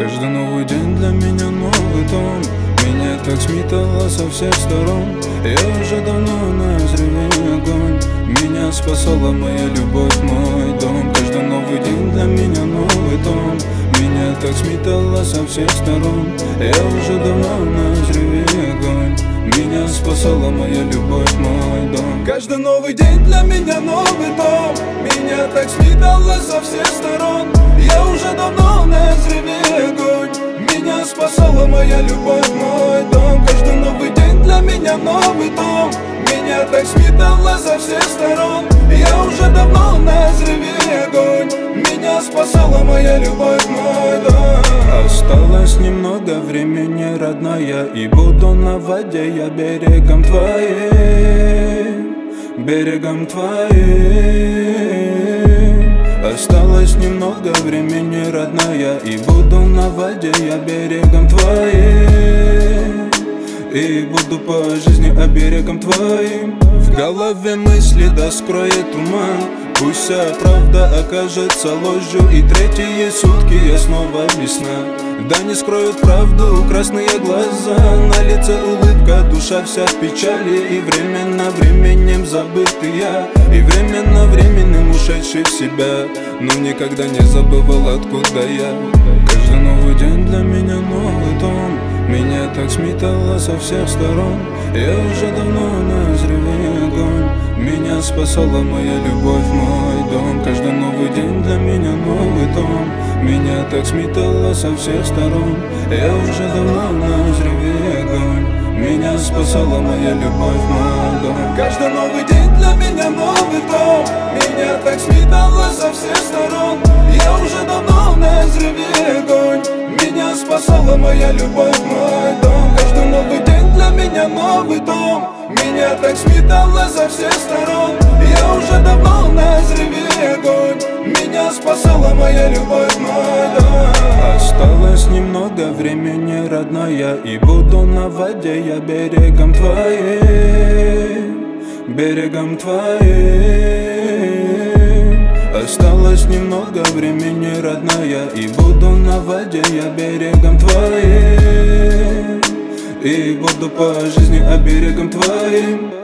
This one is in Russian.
Каждый новый день для меня новый том. Меня так сметало со всех сторон. Я уже давно на взрыве огонь. Меня спасала моя любовь, мой дом. Каждый новый день для меня новый том. Меня так сметало со всех сторон. Я уже давно на взрыве огонь. Меня спасала моя любовь, мой дом. Каждый новый день для меня новый дом. Меня так сметало со всех сторон. Я уже давно на взрыве огонь. Меня спасала моя любовь, мой дом. Каждый новый день для меня новый дом. Меня так сметало со всех сторон. Я уже давно на взрыве огонь. Меня спасала моя любовь, мой дом. Осталось немного времени, родная, и буду на воде я берегом твоим, берегом твоим. Осталось немного времени, родная, и буду на воде я берегом твоим. И буду по жизни оберегом твоим. В голове мысли да скроет туман. Пусть вся правда окажется ложью, и третьи сутки я снова без сна. Да не скроют правду красные глаза. На лице улыбка, душа вся в печали. И временно временем забытый я, и временно временем ушедший в себя. Но никогда не забывал, откуда я. Каждый новый день для меня новый дом. Меня так сметало со всех сторон. Я уже давно на взрыве огонь. Меня спасала моя любовь, мой дом. Каждый новый день для меня новый дом. Меня так сметало со всех сторон. Я уже давно на взрыве огонь. Меня спасала моя любовь, мой дом. Каждый новый день для меня новый дом. Меня так сметало со всех сторон. Я уже давно на взрыве огонь. Меня спасала моя любовь, мой дом. Каждый новый день для меня новый дом. Меня так сметало со всех сторон. Я уже давно на взрыве огонь. Меня спасала моя любовь, мой дом. Осталось немного времени, родная, и буду на воде я берегом твоим, берегом твоим. Осталось немного времени, родная, и буду на воде я берегом твоим. И буду по жизни оберегом твоим.